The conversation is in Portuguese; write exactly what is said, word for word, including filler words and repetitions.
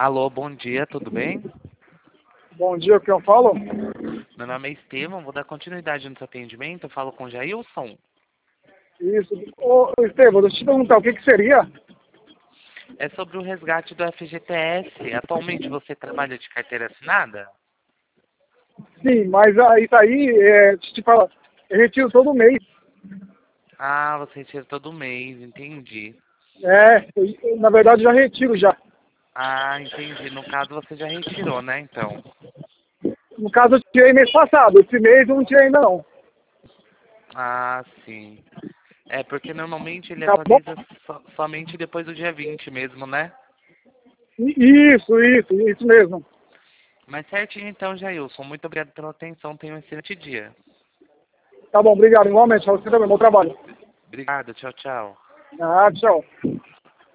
Alô, bom dia, tudo bem? Bom dia, o que eu falo? Meu nome é Estevam, vou dar continuidade no seu atendimento. Eu falo com o Jailson. Isso. Ô, Estevam, deixa eu te perguntar, o que que seria? É sobre o resgate do F G T S. Atualmente você trabalha de carteira assinada? Sim, mas ah, isso aí, é, deixa eu te falar, eu retiro todo mês. Ah, você retira todo mês, entendi. É, eu, na verdade já retiro já. Ah, entendi. No caso você já retirou, né, então? No caso eu tirei mês passado, esse mês eu não tirei ainda não. Ah, sim. É, porque normalmente ele Tá bom? atualiza so- somente depois do dia vinte mesmo, né? Isso, isso, isso mesmo. Mas certinho então, Jailson. Muito obrigado pela atenção. Tenha um excelente dia. Tá bom, obrigado. Igualmente, pra você também, bom trabalho. Obrigado, tchau, tchau. Ah, tchau.